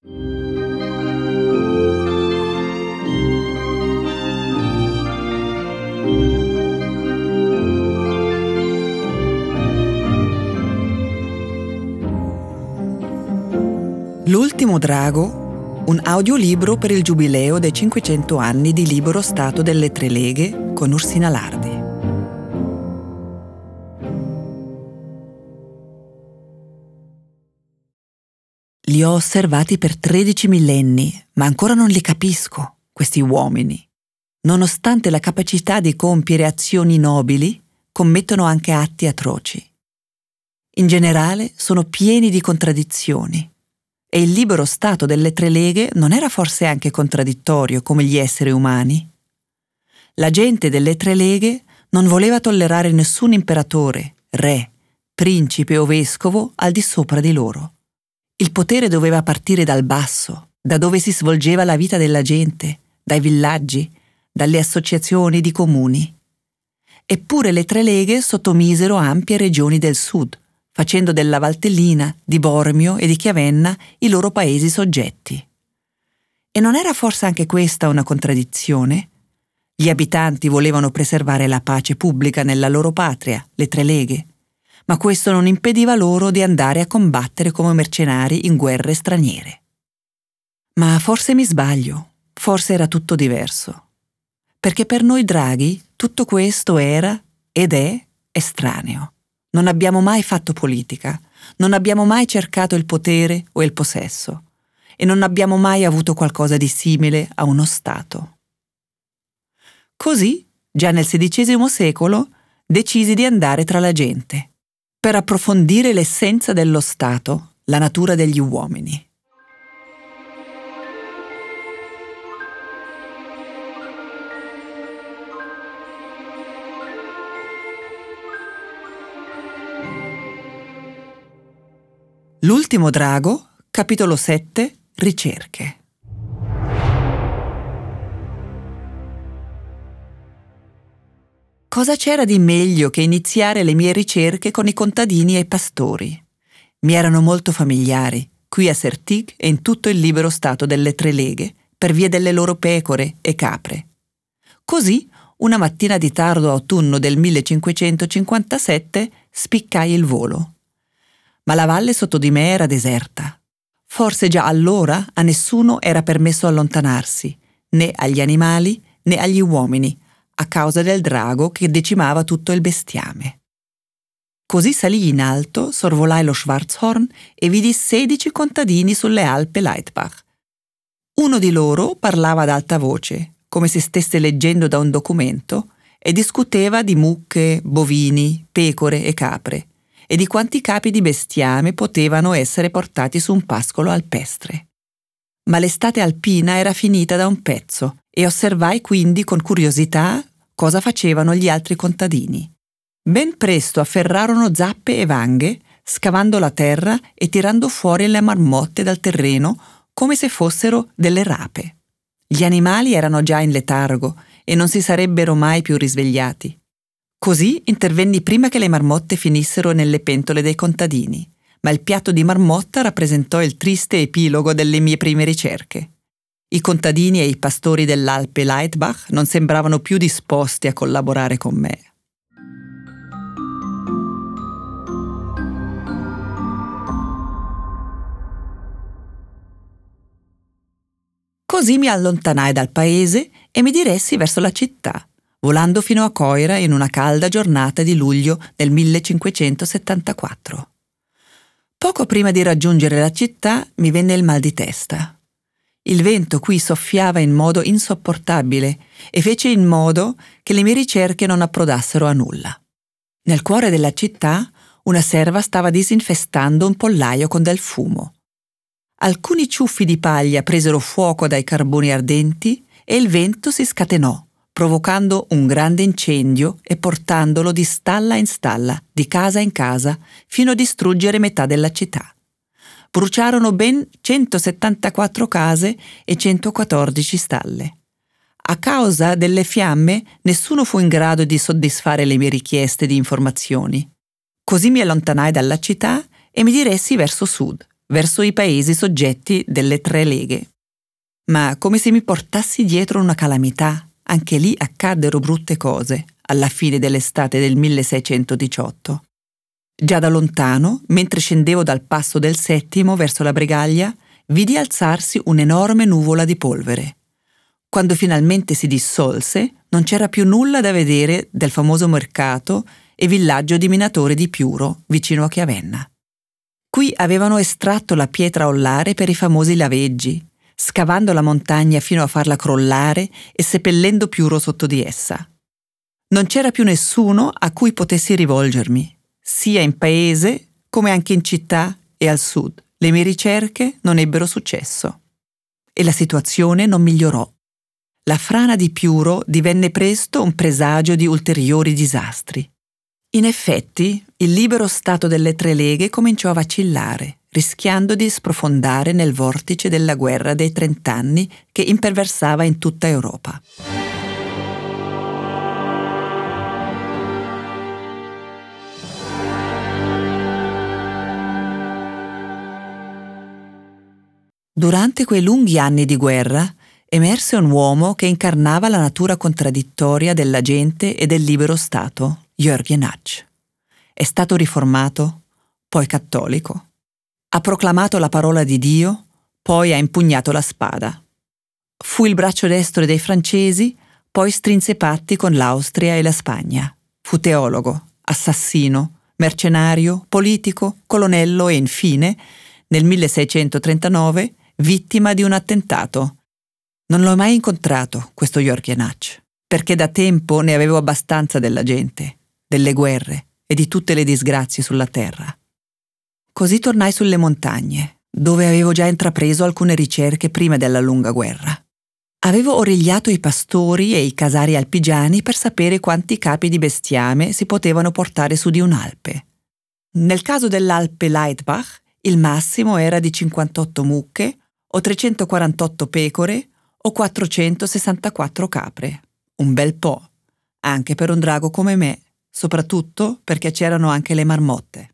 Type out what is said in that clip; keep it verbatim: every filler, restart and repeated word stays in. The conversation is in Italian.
L'ultimo drago, un audiolibro per il giubileo dei cinquecento anni di libero stato delle Tre Leghe con Ursina Lardi. Li ho osservati per tredici millenni, ma ancora non li capisco, questi uomini. Nonostante la capacità di compiere azioni nobili, commettono anche atti atroci. In generale sono pieni di contraddizioni. E il libero stato delle Tre Leghe non era forse anche contraddittorio come gli esseri umani? La gente delle Tre Leghe non voleva tollerare nessun imperatore, re, principe o vescovo al di sopra di loro. Il potere doveva partire dal basso, da dove si svolgeva la vita della gente, dai villaggi, dalle associazioni di comuni. Eppure le Tre Leghe sottomisero ampie regioni del sud, facendo della Valtellina, di Bormio e di Chiavenna i loro paesi soggetti. E non era forse anche questa una contraddizione? Gli abitanti volevano preservare la pace pubblica nella loro patria, le Tre Leghe, ma questo non impediva loro di andare a combattere come mercenari in guerre straniere. Ma forse mi sbaglio, forse era tutto diverso. Perché per noi draghi tutto questo era ed è estraneo. Non abbiamo mai fatto politica, non abbiamo mai cercato il potere o il possesso e non abbiamo mai avuto qualcosa di simile a uno Stato. Così, già nel sedicesimo secolo, decisi di andare tra la gente, per approfondire l'essenza dello Stato, la natura degli uomini. L'ultimo drago, capitolo sette, ricerche. Cosa c'era di meglio che iniziare le mie ricerche con i contadini e i pastori? Mi erano molto familiari, qui a Sertig e in tutto il libero stato delle Tre Leghe, per via delle loro pecore e capre. Così, una mattina di tardo autunno del millecinquecentocinquantasette, spiccai il volo. Ma la valle sotto di me era deserta. Forse già allora a nessuno era permesso allontanarsi, né agli animali né agli uomini, a causa del drago che decimava tutto il bestiame. Così salii in alto, sorvolai lo Schwarzhorn e vidi sedici contadini sulle Alpe Leitbach. Uno di loro parlava ad alta voce, come se stesse leggendo da un documento, e discuteva di mucche, bovini, pecore e capre, e di quanti capi di bestiame potevano essere portati su un pascolo alpestre. Ma l'estate alpina era finita da un pezzo e osservai quindi con curiosità cosa facevano gli altri contadini. Ben presto afferrarono zappe e vanghe, scavando la terra e tirando fuori le marmotte dal terreno come se fossero delle rape. Gli animali erano già in letargo e non si sarebbero mai più risvegliati. Così intervenni prima che le marmotte finissero nelle pentole dei contadini, ma il piatto di marmotta rappresentò il triste epilogo delle mie prime ricerche. I contadini e i pastori dell'Alpe Leitbach non sembravano più disposti a collaborare con me. Così mi allontanai dal paese e mi diressi verso la città, volando fino a Coira in una calda giornata di luglio del millecinquecentosettantaquattro. Poco prima di raggiungere la città mi venne il mal di testa. Il vento qui soffiava in modo insopportabile e fece in modo che le mie ricerche non approdassero a nulla. Nel cuore della città una serva stava disinfestando un pollaio con del fumo. Alcuni ciuffi di paglia presero fuoco dai carboni ardenti e il vento si scatenò, provocando un grande incendio e portandolo di stalla in stalla, di casa in casa, fino a distruggere metà della città. Bruciarono ben centosettantaquattro case e centoquattordici stalle. A causa delle fiamme, nessuno fu in grado di soddisfare le mie richieste di informazioni. Così mi allontanai dalla città e mi diressi verso sud, verso i paesi soggetti delle tre leghe. Ma come se mi portassi dietro una calamità, anche lì accaddero brutte cose alla fine dell'estate del milleseicentodiciotto. Già da lontano, mentre scendevo dal passo del Settimo verso la Bregaglia, vidi alzarsi un'enorme nuvola di polvere. Quando finalmente si dissolse, non c'era più nulla da vedere del famoso mercato e villaggio di minatori di Piuro, vicino a Chiavenna. Qui avevano estratto la pietra ollare per i famosi laveggi, scavando la montagna fino a farla crollare e seppellendo Piuro sotto di essa. Non c'era più nessuno a cui potessi rivolgermi, sia in paese come anche in città e al sud. Le mie ricerche non ebbero successo. E la situazione non migliorò. La frana di Piuro divenne presto un presagio di ulteriori disastri. In effetti, il libero stato delle tre leghe cominciò a vacillare, rischiando di sprofondare nel vortice della guerra dei trent'anni che imperversava in tutta Europa. Durante quei lunghi anni di guerra emerse un uomo che incarnava la natura contraddittoria della gente e del libero Stato, Jürgen Natsch. È stato riformato, poi cattolico. Ha proclamato la parola di Dio, poi ha impugnato la spada. Fu il braccio destro dei francesi, poi strinse patti con l'Austria e la Spagna. Fu teologo, assassino, mercenario, politico, colonnello e infine, nel milleseicentotrentanove, vittima di un attentato. Non l'ho mai incontrato, questo Jürgen Natsch, perché da tempo ne avevo abbastanza della gente, delle guerre e di tutte le disgrazie sulla terra. Così tornai sulle montagne, dove avevo già intrapreso alcune ricerche prima della lunga guerra. Avevo origliato i pastori e i casari alpigiani per sapere quanti capi di bestiame si potevano portare su di un'Alpe. Nel caso dell'Alpe Leitbach, il massimo era di cinquantotto mucche o trecentoquarantotto pecore o quattrocentosessantaquattro capre. Un bel po', anche per un drago come me, soprattutto perché c'erano anche le marmotte.